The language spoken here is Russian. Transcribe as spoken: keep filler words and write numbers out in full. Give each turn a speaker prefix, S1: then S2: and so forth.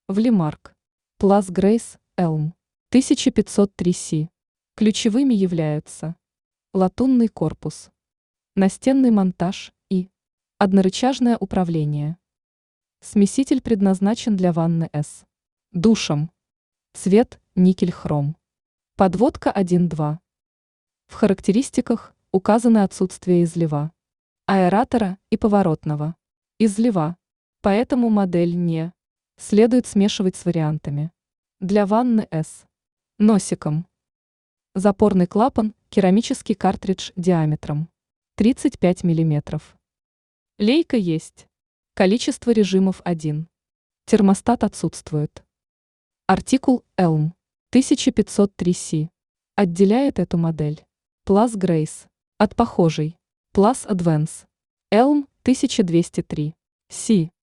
S1: Влимарк. Plus Grace Elm тысяча пятьсот три си. Ключевыми являются латунный корпус, настенный монтаж и однорычажное управление. Смеситель предназначен для ванны с душем. Цвет никель-хром. Подводка один-два. В характеристиках указано отсутствие излива, аэратора и поворотного излива, поэтому модель не следует смешивать с вариантами для ванны с носиком. Запорный клапан, керамический картридж диаметром тридцать пять миллиметров. Лейка есть. Количество режимов один. Термостат отсутствует. Артикул Elm тысяча пятьсот три си отделяет эту модель Plus Grace от похожей Plus Advance Elm тысяча двести три си.